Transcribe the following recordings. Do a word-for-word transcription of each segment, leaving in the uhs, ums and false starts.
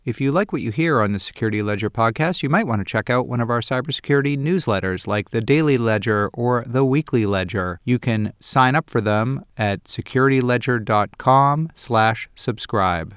If you like what you hear on the Security Ledger podcast, you might want to check out one of our cybersecurity newsletters like the Daily Ledger or the Weekly Ledger. You can sign up for them at securityledger.com slash subscribe.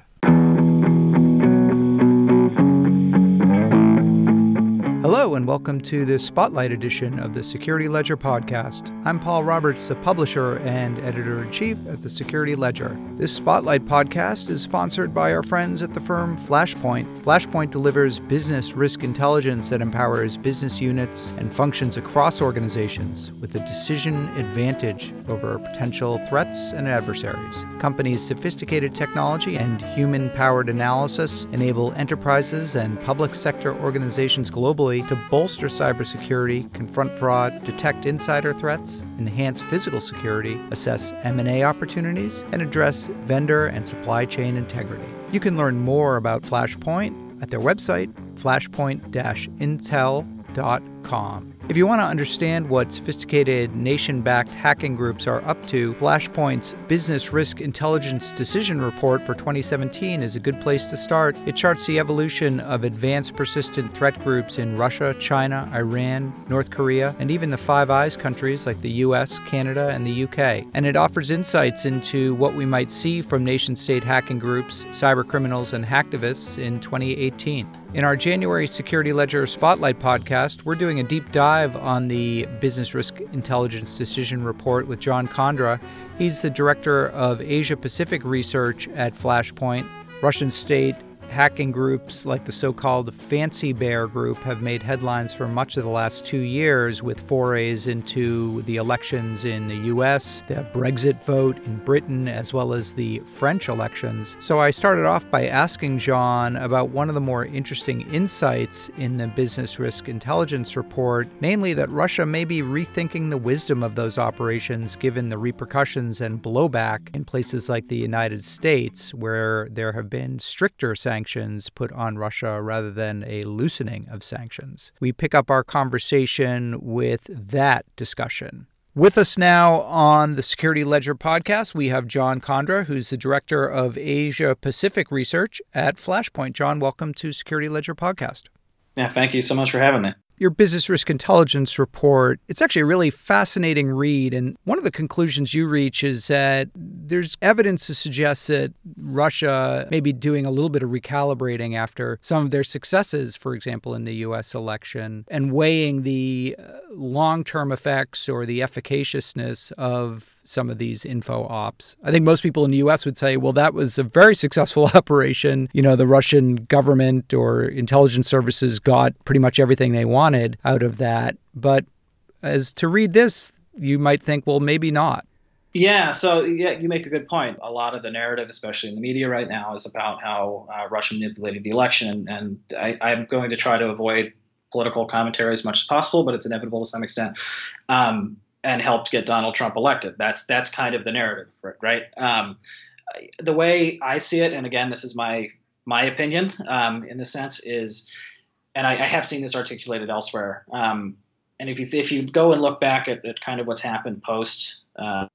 Hello and welcome to the Spotlight edition of the Security Ledger podcast. I'm Paul Roberts, the publisher and editor-in-chief at the Security Ledger. This Spotlight podcast is sponsored by our friends at the firm Flashpoint. Flashpoint delivers business risk intelligence that empowers business units and functions across organizations with a decision advantage over potential threats and adversaries. Companies' sophisticated technology and human-powered analysis enable enterprises and public sector organizations globally to bolster cybersecurity, confront fraud, detect insider threats, enhance physical security, assess M and A opportunities, and address vendor and supply chain integrity. You can learn more about Flashpoint at their website, flashpoint dash intel dot com. If you want to understand what sophisticated nation-backed hacking groups are up to, Flashpoint's Business Risk Intelligence Decision Report for twenty seventeen is a good place to start. It charts the evolution of advanced persistent threat groups in Russia, China, Iran, North Korea, and even the Five Eyes countries like the U S, Canada, and the U K. And it offers insights into what we might see from nation-state hacking groups, cybercriminals, and hacktivists in twenty eighteen. In our January Security Ledger Spotlight podcast, we're doing a deep dive on the Business Risk Intelligence Decision Report with John Condra. He's the Director of Asia Pacific Research at Flashpoint. Russian state hacking groups like the so-called Fancy Bear Group have made headlines for much of the last two years with forays into the elections in the U S, the Brexit vote in Britain, as well as the French elections. So I started off by asking John about one of the more interesting insights in the Business Risk Intelligence Report, namely that Russia may be rethinking the wisdom of those operations given the repercussions and blowback in places like the United States, where there have been stricter sanctions sanctions put on Russia rather than a loosening of sanctions. We pick up our conversation with that discussion. With us now on the Security Ledger podcast, we have John Condra, who's the Director of Asia Pacific Research at Flashpoint. John, welcome to Security Ledger podcast. Yeah, thank you so much for having me. Your Business Risk Intelligence Report, it's actually a really fascinating read. And one of the conclusions you reach is that there's evidence to suggest that Russia may be doing a little bit of recalibrating after some of their successes, for example, in the U S election, and weighing the long-term effects or the efficaciousness of some of these info ops. I think most people in the U S would say, well, that was a very successful operation. You know, the Russian government or intelligence services got pretty much everything they wanted out of that. But as to read this, you might think, well, maybe not. Yeah, so yeah, you make a good point. A lot of the narrative, especially in the media right now, is about how uh, Russia manipulated the election. And I, I'm going to try to avoid political commentary as much as possible, but it's inevitable to some extent. Um, and helped get Donald Trump elected. That's that's kind of the narrative, right? Um, the way I see it, and again, this is my my opinion um, in the sense is, and I, I have seen this articulated elsewhere. Um, and if you if you go and look back at, at kind of what's happened post uh,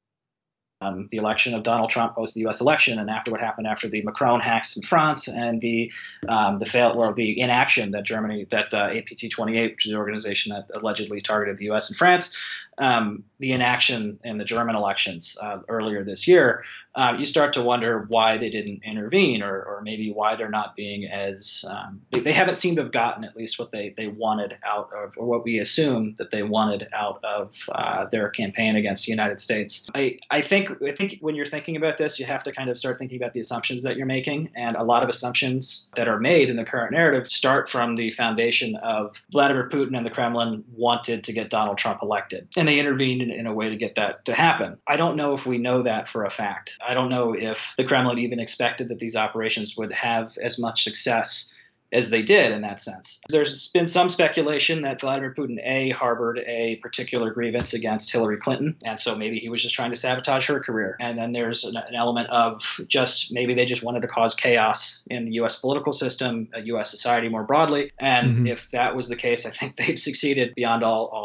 um, the election of Donald Trump, post the U S election, and after what happened after the Macron hacks in France and the um, the fail or the inaction that Germany that uh, A P T twenty-eight, which is the organization that allegedly targeted the U S and France. Um, the inaction in the German elections uh, earlier this year, uh, you start to wonder why they didn't intervene, or, or maybe why they're not being as um, they, they haven't seemed to have gotten at least what they, they wanted out of, or what we assume that they wanted out of uh, their campaign against the United States. I, I think I think when you're thinking about this, you have to kind of start thinking about the assumptions that you're making, and a lot of assumptions that are made in the current narrative start from the foundation of Vladimir Putin and the Kremlin wanted to get Donald Trump elected, and they intervened in, in a way to get that to happen. I don't know if we know that for a fact. I don't know if the Kremlin even expected that these operations would have as much success as they did in that sense. There's been some speculation that Vladimir Putin, A, harbored a particular grievance against Hillary Clinton, and so maybe he was just trying to sabotage her career. And then there's an, an element of just maybe they just wanted to cause chaos in the U S political system, uh, U S society more broadly. And mm-hmm. if that was the case, I think they've succeeded beyond all, all, all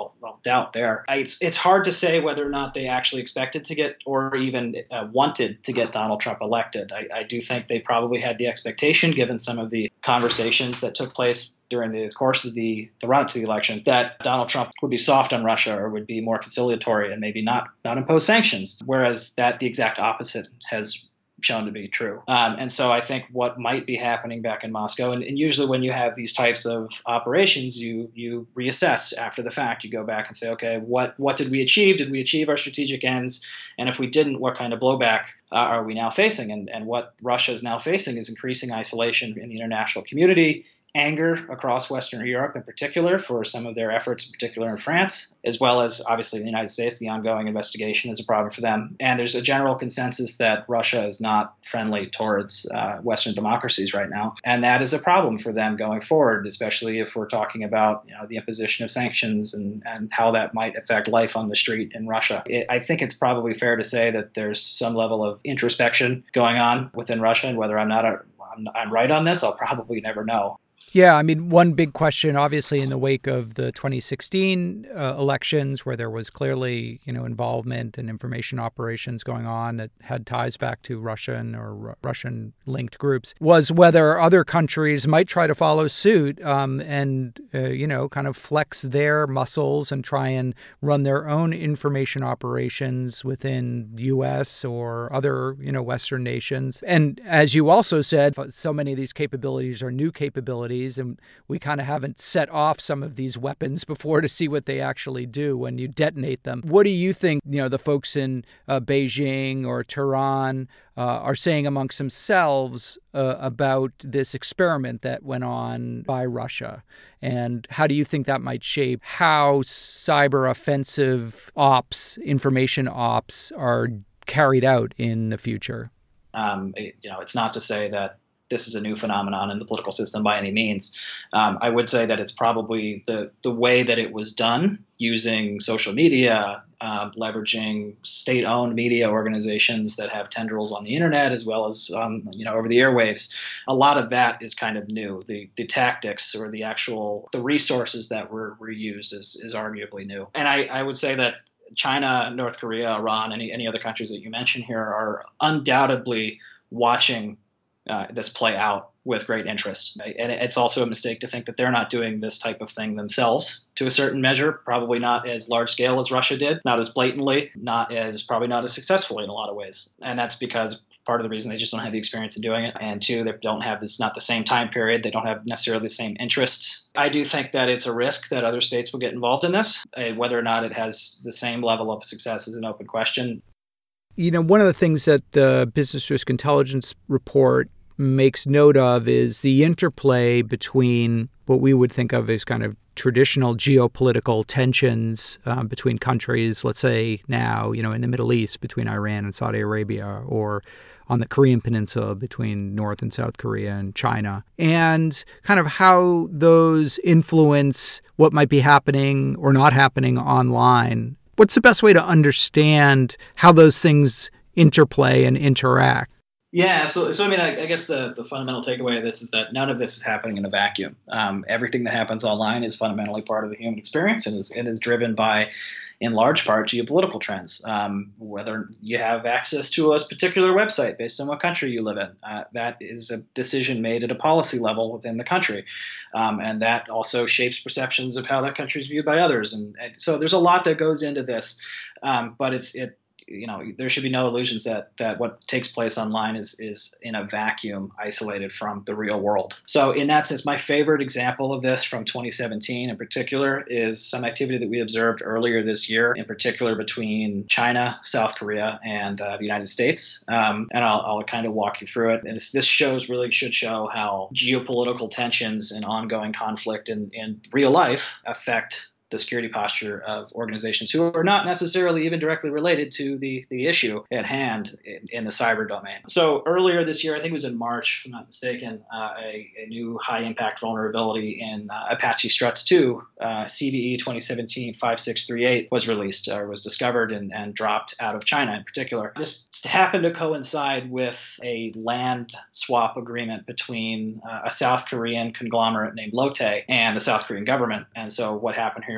doubt there. I, it's it's hard to say whether or not they actually expected to get or even uh, wanted to get Donald Trump elected. I, I do think they probably had the expectation, given some of the conversations that took place during the course of the, the run-up to the election, that Donald Trump would be soft on Russia or would be more conciliatory and maybe not, not impose sanctions, whereas that the exact opposite has shown to be true. Um, and so I think what might be happening back in Moscow, and, and usually when you have these types of operations, you you reassess after the fact. You go back and say, okay, what what did we achieve? Did we achieve our strategic ends? And if we didn't, what kind of blowback uh, are we now facing? And, and what Russia is now facing is increasing isolation in the international community, anger across Western Europe in particular for some of their efforts, in particular in France, as well as obviously in the United States. The ongoing investigation is a problem for them. And there's a general consensus that Russia is not friendly towards uh, Western democracies right now. And that is a problem for them going forward, especially if we're talking about, you know, the imposition of sanctions and, and how that might affect life on the street in Russia. It, I think it's probably fair to say that there's some level of introspection going on within Russia, and whether I'm not a, I'm, I'm right on this, I'll probably never know. Yeah, I mean, one big question, obviously, in the wake of the twenty sixteen uh, elections, where there was clearly, you know, involvement and information operations going on that had ties back to Russian or R- Russian-linked groups, was whether other countries might try to follow suit um, and, uh, you know, kind of flex their muscles and try and run their own information operations within the U S or other, you know, Western nations. And as you also said, so many of these capabilities are new capabilities, and we kind of haven't set off some of these weapons before to see what they actually do when you detonate them. What do you think, you know, the folks in uh, Beijing or Tehran uh, are saying amongst themselves uh, about this experiment that went on by Russia? And how do you think that might shape how cyber offensive ops, information ops are carried out in the future? Um, it, you know, it's not to say that this is a new phenomenon in the political system by any means. Um, I would say that it's probably the, the way that it was done, using social media, uh, leveraging state-owned media organizations that have tendrils on the internet as well as um, you know, over the airwaves. A lot of that is kind of new. The the tactics or the actual the resources that were, were used is, is arguably new. And I, I would say that China, North Korea, Iran, any any other countries that you mentioned here are undoubtedly watching Uh, this play out with great interest. And it's also a mistake to think that they're not doing this type of thing themselves to a certain measure, probably not as large scale as Russia did, not as blatantly, not as probably not as successfully in a lot of ways. And that's because part of the reason they just don't have the experience of doing it. And two, they don't have this, not the same time period. They don't have necessarily the same interests. I do think that it's a risk that other states will get involved in this. Uh, whether or not it has the same level of success is an open question. You know, one of the things that the Business Risk Intelligence Report makes note of is the interplay between what we would think of as kind of traditional geopolitical tensions uh, between countries, let's say now, you know, in the Middle East between Iran and Saudi Arabia, or on the Korean Peninsula between North and South Korea and China, and kind of how those influence what might be happening or not happening online. What's the best way to understand how those things interplay and interact? Yeah, absolutely. So, I mean, I, I guess the, the fundamental takeaway of this is that none of this is happening in a vacuum. Um, everything that happens online is fundamentally part of the human experience and is, and is driven by, in large part, geopolitical trends. Um, whether you have access to a particular website based on what country you live in, uh, that is a decision made at a policy level within the country. Um, and that also shapes perceptions of how that country is viewed by others. And, and so there's a lot that goes into this, um, but it's it. You know, there should be no illusions that that what takes place online is is in a vacuum, isolated from the real world. So in that sense, my favorite example of this from twenty seventeen in particular is some activity that we observed earlier this year, in particular between China, South Korea, and uh, the United States. Um, and I'll, I'll kind of walk you through it. And this, this shows really should show how geopolitical tensions and ongoing conflict in, in real life affect the security posture of organizations who are not necessarily even directly related to the, the issue at hand in, in the cyber domain. So earlier this year, I think it was in March, if I'm not mistaken, uh, a, a new high-impact vulnerability in uh, Apache Struts two, uh, C V E twenty seventeen dash five six three eight, was released or was discovered and, and dropped out of China in particular. This happened to coincide with a land swap agreement between uh, a South Korean conglomerate named Lotte and the South Korean government. And so what happened here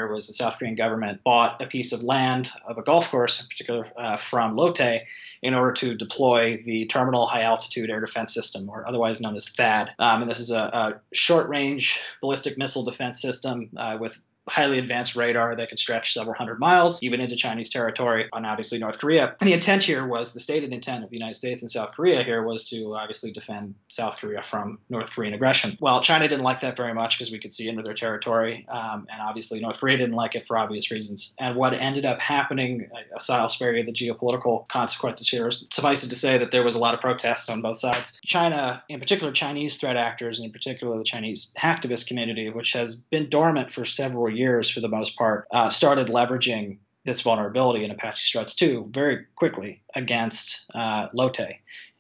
here was the South Korean government bought a piece of land of a golf course, in particular uh, from Lotte, in order to deploy the Terminal High Altitude Air Defense System, or otherwise known as THAAD. Um, and this is a, a short-range ballistic missile defense system uh, with highly advanced radar that could stretch several hundred miles, even into Chinese territory, and obviously North Korea. And the intent here was, the stated intent of the United States and South Korea here was to obviously defend South Korea from North Korean aggression. Well, China didn't like that very much because we could see into their territory, um, and obviously North Korea didn't like it for obvious reasons. And what ended up happening, aside, I'll spare you the geopolitical consequences here, suffice it to say that there was a lot of protests on both sides. China, in particular Chinese threat actors, and in particular the Chinese hacktivist community, which has been dormant for several years, years for the most part, uh, started leveraging this vulnerability in Apache Struts two very quickly against uh, Lotte.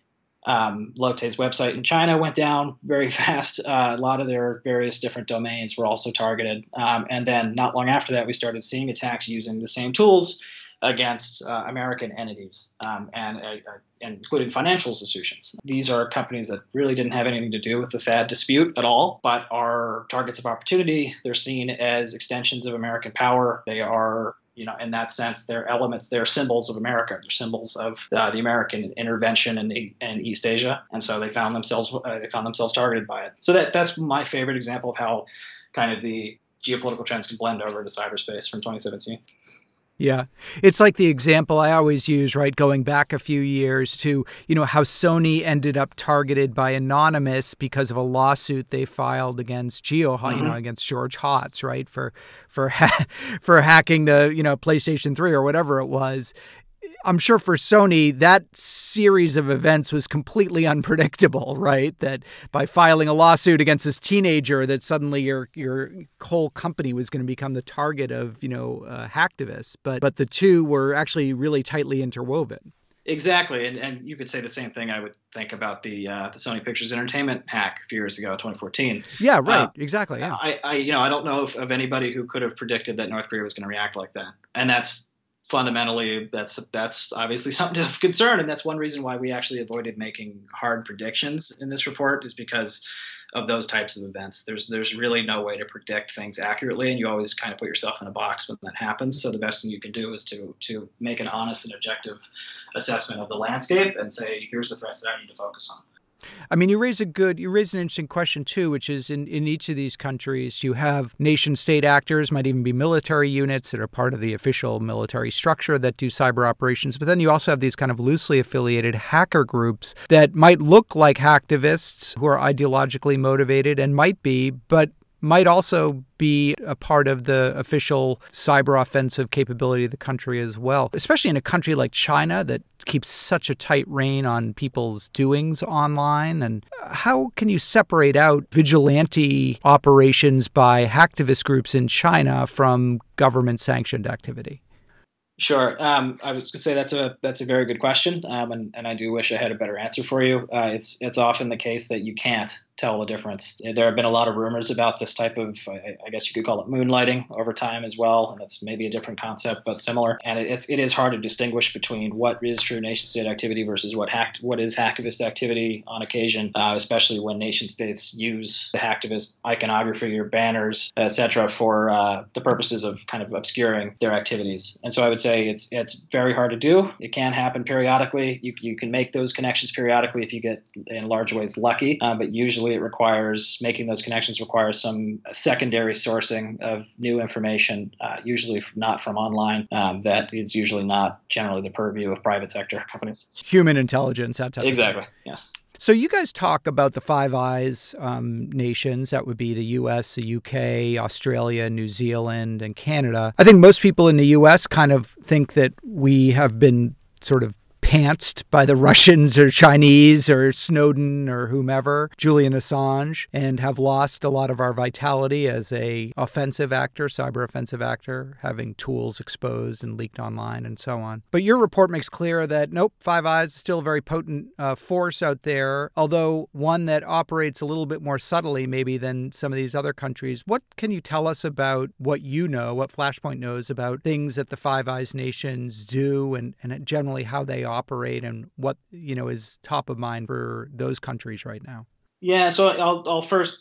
Um, Lotte's website in China went down very fast. Uh, a lot of their various different domains were also targeted. Um, and then not long after that, we started seeing attacks using the same tools against uh, American entities, um, and, uh, and including financial institutions. These are companies that really didn't have anything to do with the THAAD dispute at all, but are targets of opportunity. They're seen as extensions of American power. They are, you know, in that sense, they're elements, they're symbols of America. They're symbols of uh, the American intervention in, in East Asia, and so they found themselves uh, they found themselves targeted by it. So that that's my favorite example of how kind of the geopolitical trends can blend over into cyberspace from twenty seventeen. Yeah. It's like the example I always use, right, going back a few years to, you know, how Sony ended up targeted by Anonymous because of a lawsuit they filed against Geo, mm-hmm. you know, against George Hotz, right, for for ha- for hacking the, you know, PlayStation three or whatever it was. I'm sure for Sony, that series of events was completely unpredictable, right? That by filing a lawsuit against this teenager, that suddenly your your whole company was going to become the target of, you know, uh, hacktivists. But but the two were actually really tightly interwoven. Exactly, and and you could say the same thing, I would think, about the uh, the Sony Pictures Entertainment hack a few years ago, twenty fourteen. Yeah, right, uh, exactly. Yeah. I, I you know I don't know if, of anybody who could have predicted that North Korea was going to react like that, and that's. Fundamentally, that's that's obviously something of concern, and that's one reason why we actually avoided making hard predictions in this report, is because of those types of events. There's there's really no way to predict things accurately, and you always kind of put yourself in a box when that happens. So the best thing you can do is to to make an honest and objective assessment of the landscape and say, here's the threats that I need to focus on. I mean, you raise a good, you raise an interesting question, too, which is in, in each of these countries, you have nation state actors, might even be military units that are part of the official military structure that do cyber operations. But then you also have these kind of loosely affiliated hacker groups that might look like hacktivists who are ideologically motivated and might be, but might also be a part of the official cyber offensive capability of the country as well, especially in a country like China that keeps such a tight rein on people's doings online. And how can you separate out vigilante operations by hacktivist groups in China from government-sanctioned activity? Sure. Um, I was going to say that's a that's a very good question, um, and, and I do wish I had a better answer for you. Uh, it's it's often the case that you can't tell the difference. There have been a lot of rumors about this type of, I, I guess you could call it moonlighting over time as well, and it's maybe a different concept but similar. And it, it's it is hard to distinguish between what is true nation-state activity versus what hacked what is hacktivist activity on occasion, uh, especially when nation-states use the hacktivist iconography or banners, et cetera, for uh, the purposes of kind of obscuring their activities. And so I would say it's it's very hard to do. It can happen periodically. You you can make those connections periodically if you get in large ways lucky, uh, but usually it requires making those connections requires some secondary sourcing of new information, uh, usually not from online. Um, that is usually not generally the purview of private sector companies. Human intelligence, that type exactly. of thing. Yes. So you guys talk about the Five Eyes um, nations. That would be the U S, the U K, Australia, New Zealand, and Canada. I think most people in the U S kind of think that we have been sort of pantsed by the Russians or Chinese or Snowden or whomever, Julian Assange, and have lost a lot of our vitality as a offensive actor, cyber offensive actor, having tools exposed and leaked online and so on. But your report makes clear that, nope, Five Eyes is still a very potent uh, force out there, although one that operates a little bit more subtly maybe than some of these other countries. What can you tell us about what you know, what Flashpoint knows about things that the Five Eyes nations do and, and generally how they operate and what, you know, is top of mind for those countries right now? Yeah, so I'll, I'll first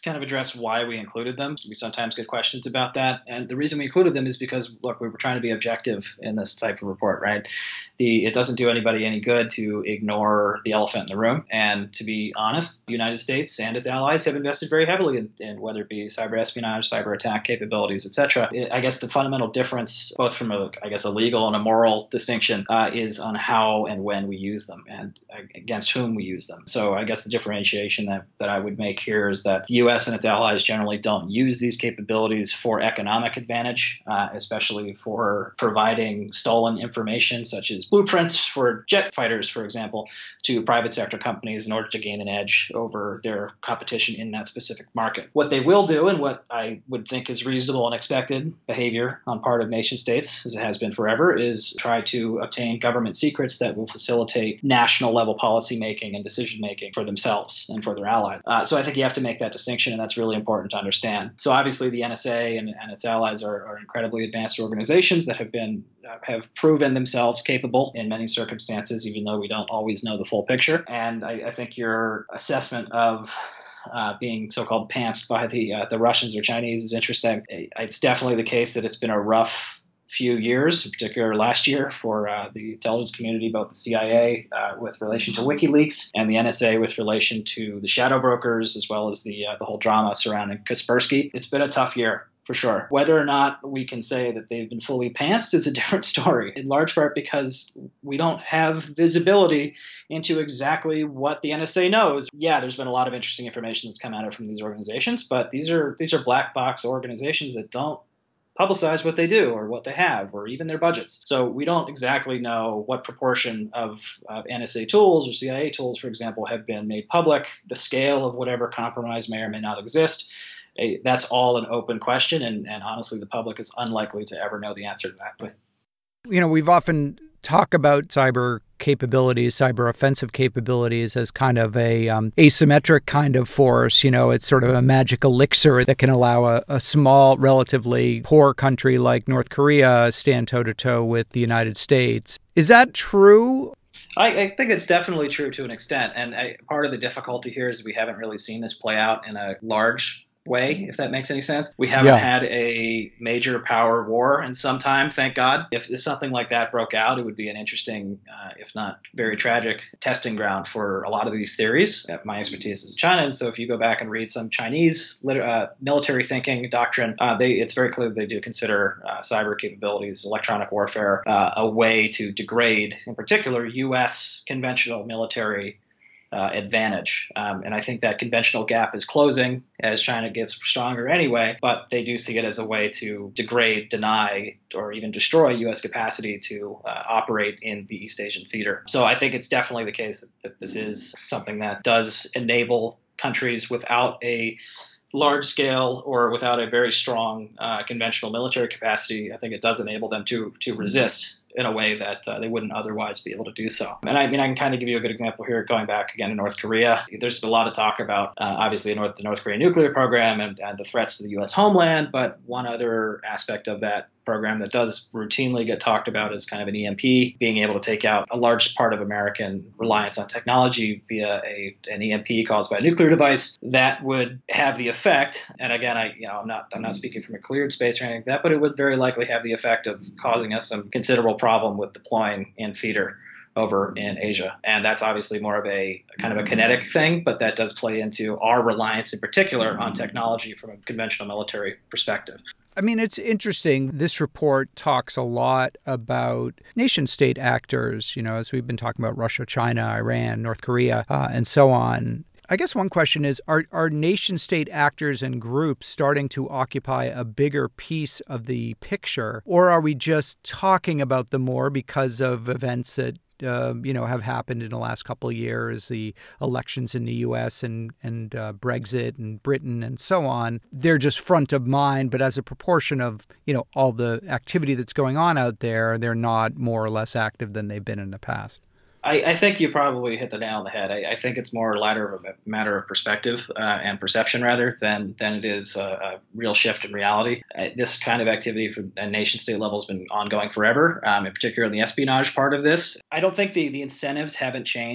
kind of address why we included them. So we sometimes get questions about that. And the reason we included them is because, look, we were trying to be objective in this type of report, right? The, it doesn't do anybody any good to ignore the elephant in the room. And to be honest, the United States and its allies have invested very heavily in, in whether it be cyber espionage, cyber attack capabilities, et cetera. I guess the fundamental difference, both from a, I guess, a legal and a moral distinction, uh, is on how and when we use them and against whom we use them. So I guess the differentiation that, that I would make here is that the U S and its allies generally don't use these capabilities for economic advantage, uh, especially for providing stolen information such as blueprints for jet fighters, for example, to private sector companies in order to gain an edge over their competition in that specific market. What they will do, and what I would think is reasonable and expected behavior on part of nation states, as it has been forever, is try to obtain government secrets that will facilitate national level policy making and decision making for themselves and for their allies. Uh, so I think you have to make that distinction, and that's really important to understand. So obviously the N S A and, and its allies are, are incredibly advanced organizations that have been uh, have proven themselves capable in many circumstances, even though we don't always know the full picture. And I, I think your assessment of Uh, being so-called pantsed by the uh, the Russians or Chinese is interesting. It's definitely the case that it's been a rough few years, in particular last year, for uh, the intelligence community, both the C I A uh, with relation to WikiLeaks and the N S A with relation to the shadow brokers, as well as the uh, the whole drama surrounding Kaspersky. It's been a tough year, for sure. Whether or not we can say that they've been fully pantsed is a different story, in large part because we don't have visibility into exactly what the N S A knows. Yeah, there's been a lot of interesting information that's come out of from these organizations, but these are these are black box organizations that don't publicize what they do or what they have or even their budgets. So we don't exactly know what proportion of uh, N S A tools or C I A tools, for example, have been made public, the scale of whatever compromise may or may not exist. That's all an open question, and, and honestly, the public is unlikely to ever know the answer to that. But, you know, we've often talked about cyber capabilities, cyber offensive capabilities as kind of a um, asymmetric kind of force. You know, it's sort of a magic elixir that can allow a, a small, relatively poor country like North Korea stand toe-to-toe with the United States. Is that true? I, I think it's definitely true to an extent. And I, part of the difficulty here is we haven't really seen this play out in a large way, if that makes any sense. We haven't yeah. had a major power war in some time, thank God. If, if something like that broke out, it would be an interesting, uh, if not very tragic, testing ground for a lot of these theories. My expertise is in China, and so if you go back and read some Chinese lit- uh, military thinking doctrine, uh, they it's very clear that they do consider uh, cyber capabilities, electronic warfare, uh, a way to degrade, in particular, U S conventional military Uh, advantage. Um, and I think that conventional gap is closing as China gets stronger anyway, but they do see it as a way to degrade, deny, or even destroy U S capacity to uh, operate in the East Asian theater. So I think it's definitely the case that, that this is something that does enable countries without a large scale or without a very strong uh, conventional military capacity. I think it does enable them to to resist in a way that uh, they wouldn't otherwise be able to do so. And I mean, I can kind of give you a good example here, going back again to North Korea. There's a lot of talk about, uh, obviously, North, the North Korean nuclear program and, and the threats to the U S homeland, but one other aspect of that program that does routinely get talked about is kind of an E M P, being able to take out a large part of American reliance on technology via a an E M P caused by a nuclear device that would have the effect. And again, I you know I'm not I'm not speaking from a cleared space or anything like that, but it would very likely have the effect of causing us some considerable problem with deploying in theater over in Asia. And that's obviously more of a kind of a kinetic thing, but that does play into our reliance in particular on technology from a conventional military perspective. I mean, it's interesting. This report talks a lot about nation-state actors, you know, as we've been talking about Russia, China, Iran, North Korea, uh, and so on. I guess one question is, are, are nation-state actors and groups starting to occupy a bigger piece of the picture, or are we just talking about them more because of events that Uh, you know, have happened in the last couple of years, the elections in the U S and, and uh, Brexit and Britain and so on? They're just front of mind, but as a proportion of, you know, all the activity that's going on out there, they're not more or less active than they've been in the past. I, I think you probably hit the nail on the head. I, I think it's more a matter of, a matter of perspective uh, and perception rather than, than it is a, a real shift in reality. Uh, this kind of activity for a nation-state level has been ongoing forever, um, in particular in the espionage part of this. I don't think the, the incentives haven't changed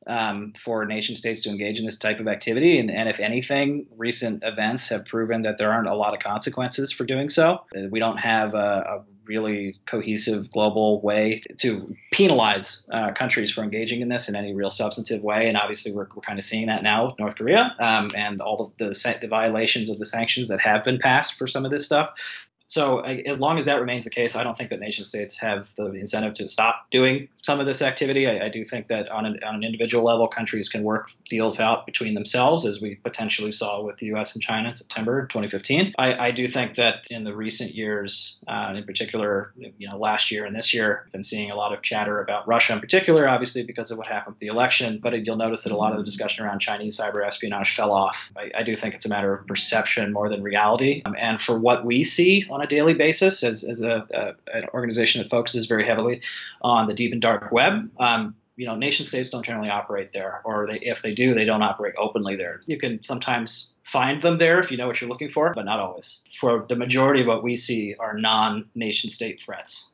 um, for nation states to engage in this type of activity. And, and if anything, recent events have proven that there aren't a lot of consequences for doing so. We don't have a, a really cohesive global way to penalize uh, countries for engaging in this in any real substantive way. And obviously, we're, we're kind of seeing that now with North Korea um, and all of the, the violations of the sanctions that have been passed for some of this stuff. So as long as that remains the case, I don't think that nation states have the incentive to stop doing some of this activity. I, I do think that on an, on an individual level, countries can work deals out between themselves, as we potentially saw with the U S and China in September twenty fifteen. I, I do think that in the recent years, uh, in particular, you know, last year and this year, I've been seeing a lot of chatter about Russia in particular, obviously because of what happened with the election. But you'll notice that a lot of the discussion around Chinese cyber espionage fell off. I, I do think it's a matter of perception more than reality. Um, and for what we see on a daily basis as, as a, a, an organization that focuses very heavily on the deep and dark web, um, you know, nation states don't generally operate there, or they, if they do, they don't operate openly there. You can sometimes find them there if you know what you're looking for, but not always. For the majority of what we see are non-nation state threats.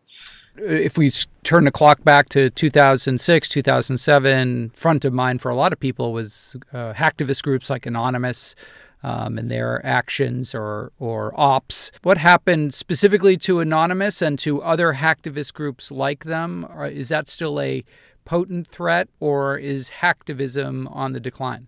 If we turn the clock back to two thousand six, two thousand seven, front of mind for a lot of people was uh, hacktivist groups like Anonymous, Um, and their actions or or ops. What happened specifically to Anonymous and to other hacktivist groups like them? Is that still a potent threat, or is hacktivism on the decline?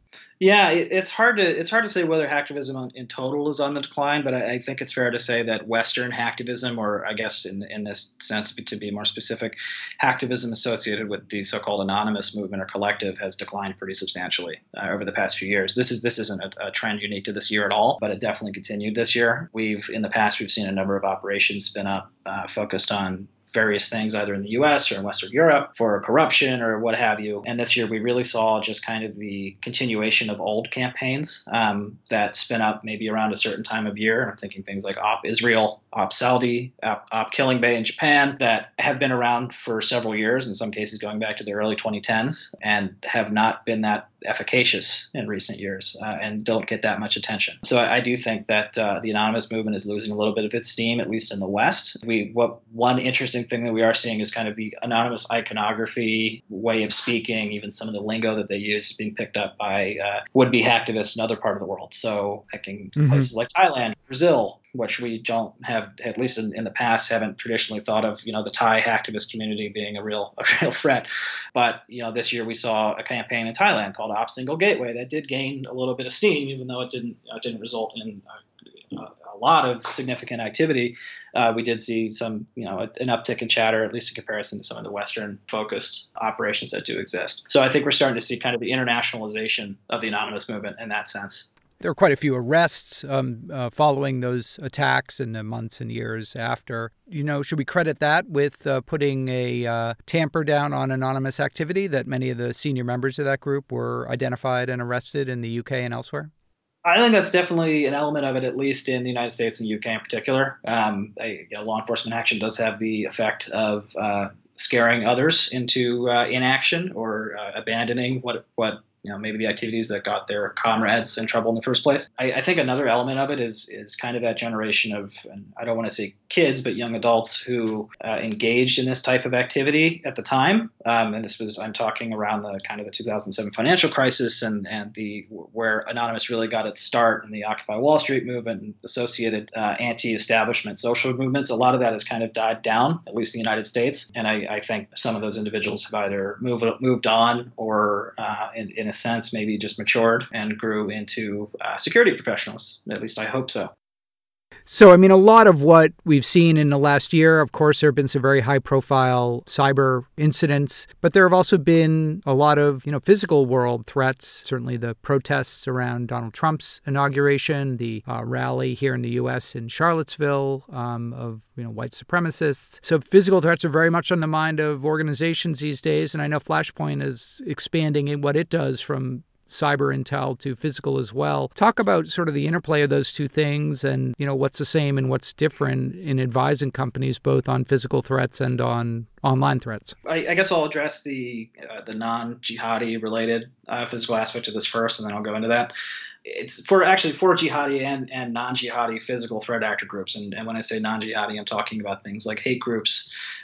Yeah, it's hard to it's hard to say whether hacktivism in total is on the decline, but I, I think it's fair to say that Western hacktivism, or I guess in, in this sense, to be more specific, hacktivism associated with the so-called anonymous movement or collective has declined pretty substantially uh, over the past few years. This is this isn't a, a trend unique to this year at all, but it definitely continued this year. We've in the past we've seen a number of operations spin up uh, focused on various things, either in the U S or in Western Europe, for corruption or what have you. And this year we really saw just kind of the continuation of old campaigns um, that spin up maybe around a certain time of year. I'm thinking things like Op Israel, Op Saudi, Op, Op Killing Bay in Japan, that have been around for several years, in some cases going back to the early twenty tens, and have not been that efficacious in recent years uh, and don't get that much attention. So I, I do think that uh, the anonymous movement is losing a little bit of its steam, at least in the West. We what one interesting thing that we are seeing is kind of the anonymous iconography, way of speaking, even some of the lingo that they use is being picked up by uh, would-be hacktivists in other part of the world. So I think mm-hmm. places like Thailand, Brazil, which we don't have, at least in, in the past, haven't traditionally thought of, you know, the Thai hacktivist community being a real, a real threat. But, you know, this year we saw a campaign in Thailand called Op Single Gateway that did gain a little bit of steam, even though it didn't, it didn't result in a, a lot of significant activity. Uh, we did see some, you know, an uptick in chatter, at least in comparison to some of the Western-focused operations that do exist. So I think we're starting to see kind of the internationalization of the anonymous movement in that sense. There were quite a few arrests um, uh, following those attacks in the months and years after. You know, should we credit that with uh, putting a uh, tamper down on anonymous activity, that many of the senior members of that group were identified and arrested in the U K and elsewhere? I think that's definitely an element of it, at least in the United States and U K in particular. Um, I, you know, law enforcement action does have the effect of uh, scaring others into uh, inaction or uh, abandoning what what. you know, maybe the activities that got their comrades in trouble in the first place. I, I think another element of it is is kind of that generation of, and I don't want to say kids, but young adults who uh, engaged in this type of activity at the time. Um, and this was, I'm talking around the kind of the two thousand seven financial crisis and, and the where Anonymous really got its start in the Occupy Wall Street movement and associated uh, anti-establishment social movements. A lot of that has kind of died down, at least in the United States. And I, I think some of those individuals have either moved, moved on or uh, in, in a sense, maybe just matured and grew into uh, security professionals. At least I hope so. So, I mean, a lot of what we've seen in the last year, of course, there have been some very high-profile cyber incidents, but there have also been a lot of, you know, physical world threats. Certainly the protests around Donald Trump's inauguration, the uh, rally here in the U S in Charlottesville um, of, you know, white supremacists. So physical threats are very much on the mind of organizations these days, and I know Flashpoint is expanding in what it does from cyber intel to physical as well. Talk about sort of the interplay of those two things and, you know, what's the same and what's different in advising companies both on physical threats and on online threats. I, I guess I'll address the uh, the non-jihadi related uh, physical aspect of this first, and then I'll go into that. It's for actually for jihadi and, and non-jihadi physical threat actor groups. And, and when I say non-jihadi, I'm talking about things like hate groups,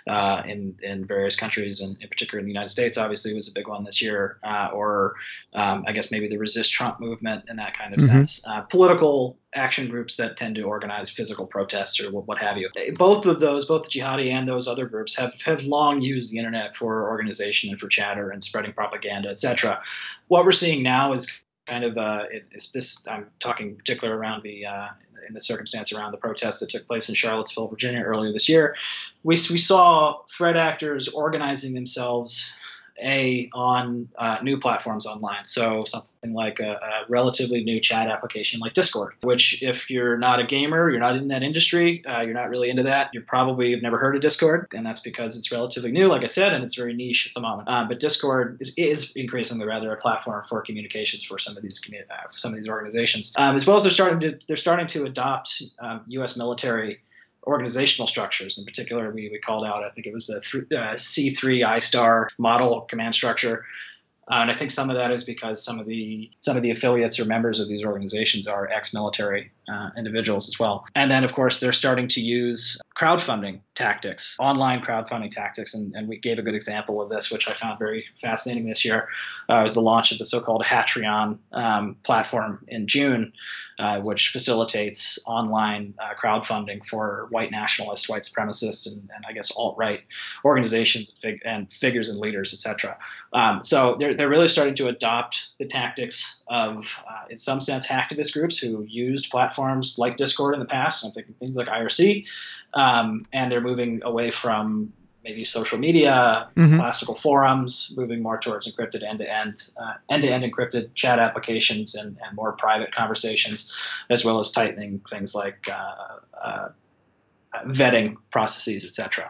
uh, in in various countries, and in particular in the United States. Obviously, was a big one this year, uh, or um, I guess maybe the Resist Trump movement in that kind of Mm-hmm. sense. Uh, political action groups that tend to organize physical protests or what, what have you. Both of those, both the jihadi and those other groups, have have long used the internet for organization and for chatter and spreading propaganda, et cetera. What we're seeing now is kind of uh, it, it's this. I'm talking in particular around the. Uh, in the circumstance around the protests that took place in Charlottesville, Virginia earlier this year, we, we saw threat actors organizing themselves a on uh, new platforms online. So something like a, a relatively new chat application like Discord, which if you're not a gamer, you're not in that industry, uh, you're not really into that, you probably have never heard of Discord. And that's because it's relatively new, like I said, and it's very niche at the moment. Uh, but Discord is, is increasingly rather a platform for communications for some of these community, uh, some of these organizations, um, as well as they're starting to they're starting to adopt um, U S military organizational structures. In particular, we, we called out, I think it was the uh, C three I STAR model command structure. Uh, and I think some of that is because some of the some of the affiliates or members of these organizations are ex-military uh, individuals as well. And then, of course, they're starting to use crowdfunding tactics, online crowdfunding tactics. And, and we gave a good example of this, which I found very fascinating this year. Uh, was the launch of the so-called Hatreon um, platform in June, uh, which facilitates online uh, crowdfunding for white nationalists, white supremacists, and, and I guess alt-right organizations fig- and figures and leaders, et cetera. Um, so they're, they're really starting to adopt the tactics of, uh, in some sense, hacktivist groups who used platforms like Discord in the past. I'm thinking things like I R C. Um, and they're moving away from maybe social media, mm-hmm. classical forums, moving more towards encrypted end-to-end, uh, end-to-end encrypted chat applications and, and more private conversations, as well as tightening things like uh, uh, vetting processes, et cetera.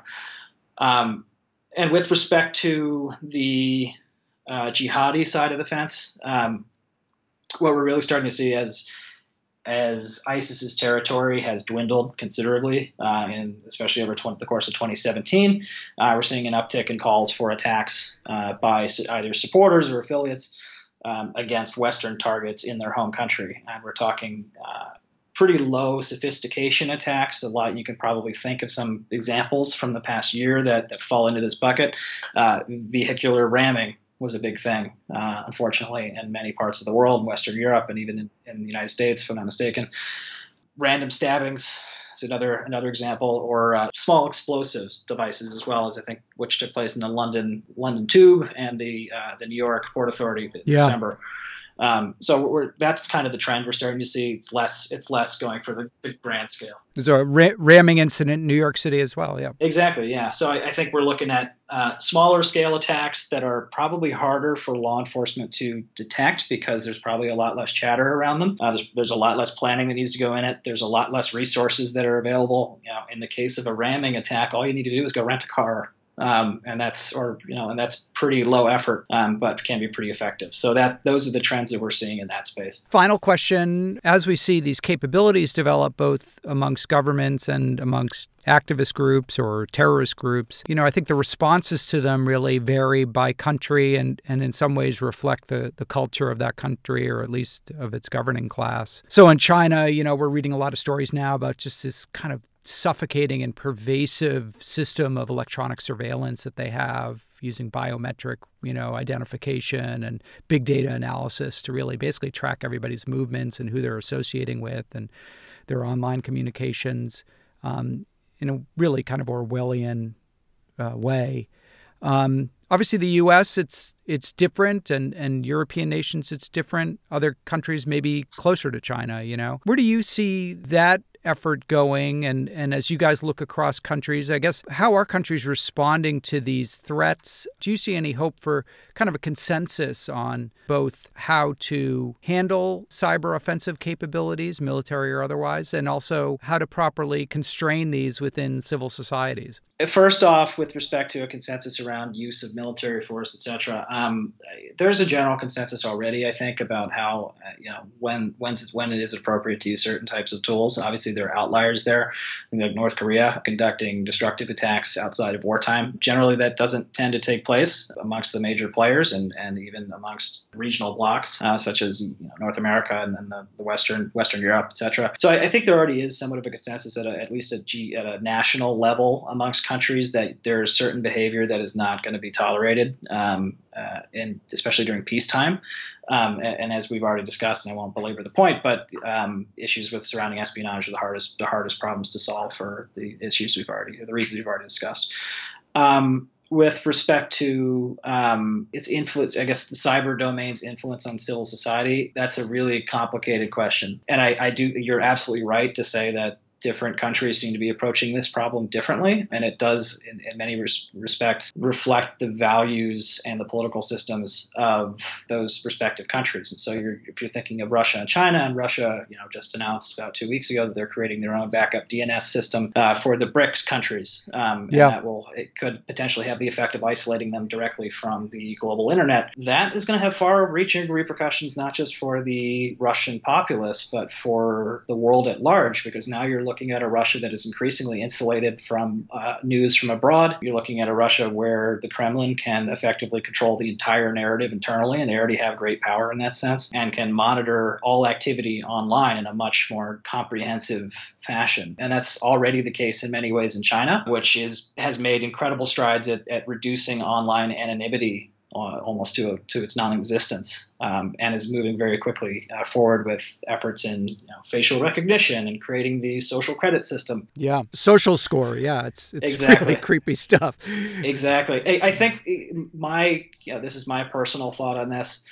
Um, and with respect to the uh, jihadi side of the fence, um, what we're really starting to see as as ISIS's territory has dwindled considerably, uh, and especially over twenty, the course of twenty seventeen, uh, we're seeing an uptick in calls for attacks uh, by either supporters or affiliates um, against Western targets in their home country. And we're talking uh, pretty low sophistication attacks. A lot, you can probably think of some examples from the past year that, that fall into this bucket. Uh, vehicular ramming was a big thing, uh, unfortunately, in many parts of the world, in Western Europe, and even in, in the United States, if I'm not mistaken. Random stabbings is another another example, or uh, small explosives devices as well, as I think, which took place in the London London Tube and the uh, the New York Port Authority in yeah. December. Um, so we're, that's kind of the trend we're starting to see. It's less it's less going for the, the grand scale. There's a ra- ramming incident in New York City as well. Yeah, exactly. Yeah. So I, I think we're looking at uh, smaller scale attacks that are probably harder for law enforcement to detect because there's probably a lot less chatter around them. Uh, there's, there's a lot less planning that needs to go in it. There's a lot less resources that are available. You know, in the case of a ramming attack, all you need to do is go rent a car. Um, and that's, or, you know, and that's pretty low effort, um, but can be pretty effective. So that, those are the trends that we're seeing in that space. Final question. As we see these capabilities develop both amongst governments and amongst activist groups or terrorist groups, you know, I think the responses to them really vary by country and, and in some ways reflect the, the culture of that country or at least of its governing class. So in China, you know, we're reading a lot of stories now about just this kind of suffocating and pervasive system of electronic surveillance that they have using biometric, you know, identification and big data analysis to really basically track everybody's movements and who they're associating with and their online communications um, in a really kind of Orwellian uh, way. Um, obviously, the U S, it's it's different, and, and European nations, it's different. Other countries may be closer to China, you know. Where do you see that effort going? And, and as you guys look across countries, I guess, how are countries responding to these threats? Do you see any hope for kind of a consensus on both how to handle cyber offensive capabilities, military or otherwise, and also how to properly constrain these within civil societies? First off, with respect to a consensus around use of military force, et cetera, um, there's a general consensus already, I think, about how, uh, you know, when when's, when it is appropriate to use certain types of tools. Obviously, there are outliers there. I think North Korea conducting destructive attacks outside of wartime. Generally, that doesn't tend to take place amongst the major players and, and even amongst regional blocs, uh, such as you know, North America and then the, the Western Western Europe, et cetera. So I, I think there already is somewhat of a consensus at, a, at least a G, at a national level amongst most countries that there is certain behavior that is not going to be tolerated, um, uh, and especially during peacetime. Um, and, and as we've already discussed, and I won't belabor the point, but um, issues with surrounding espionage are the hardest the hardest problems to solve for the issues we've already, the reasons we've already discussed. Um, With respect to um, its influence, I guess the cyber domain's influence on civil society, that's a really complicated question. And I, I do, you're absolutely right to say that different countries seem to be approaching this problem differently. And it does, in, in many res- respects, reflect the values and the political systems of those respective countries. And so you're, if you're thinking of Russia and China, and Russia, you know, just announced about two weeks ago that they're creating their own backup D N S system uh, for the BRICS countries. Um, yeah. And that will, it could potentially have the effect of isolating them directly from the global internet. That is going to have far-reaching repercussions, not just for the Russian populace, but for the world at large, because now you're looking at a Russia that is increasingly insulated from uh, news from abroad. You're looking at a Russia where the Kremlin can effectively control the entire narrative internally, and they already have great power in that sense, and can monitor all activity online in a much more comprehensive fashion. And that's already the case in many ways in China, which is has made incredible strides at, at reducing online anonymity Uh, almost to a, to its non-existence, um, and is moving very quickly uh, forward with efforts in you know, facial recognition and creating the social credit system. Yeah, social score. Yeah, it's it's exactly. really creepy stuff. Exactly. I, I think my yeah, this is my personal thought on this.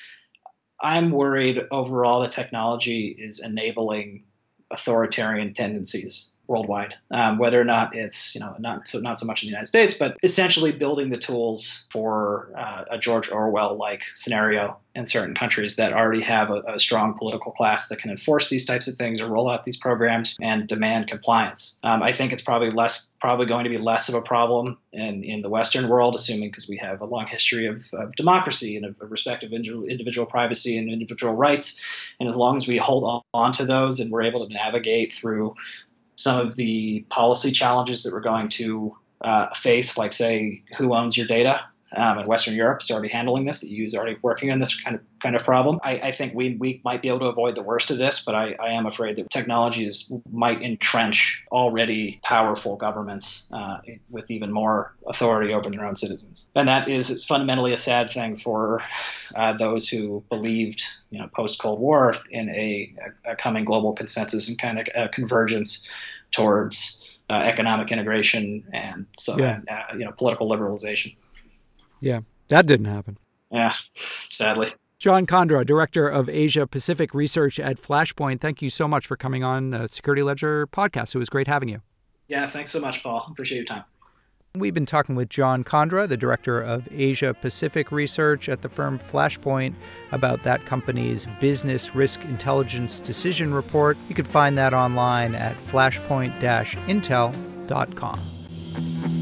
I'm worried overall the technology is enabling authoritarian tendencies worldwide, um, whether or not it's, you know, not so, not so much in the United States, but essentially building the tools for uh, a George Orwell-like scenario in certain countries that already have a, a strong political class that can enforce these types of things or roll out these programs and demand compliance. Um, I think it's probably less, probably going to be less of a problem in, in the Western world, assuming because we have a long history of, of democracy and of, of respect of individual, individual privacy and individual rights. And as long as we hold on, on to those and we're able to navigate through some of the policy challenges that we're going to uh, face, like, say, who owns your data? Um, and Western Europe is already handling this. The E U is already working on this kind of kind of problem. I, I think we we might be able to avoid the worst of this, but I, I am afraid that technologies might entrench already powerful governments uh, with even more authority over their own citizens. And that is it's fundamentally a sad thing for uh, those who believed, you know, post-Cold War in a, a coming global consensus and kind of a convergence towards uh, economic integration and so yeah. uh, you know political liberalization. Yeah, that didn't happen. Yeah, sadly. John Kondra, Director of Asia Pacific Research at Flashpoint, thank you so much for coming on uh, Security Ledger podcast. It was great having you. Yeah, thanks so much, Paul. Appreciate your time. We've been talking with John Kondra, the Director of Asia Pacific Research at the firm Flashpoint, about that company's Business Risk Intelligence Decision Report. You can find that online at flashpoint dash intel dot com.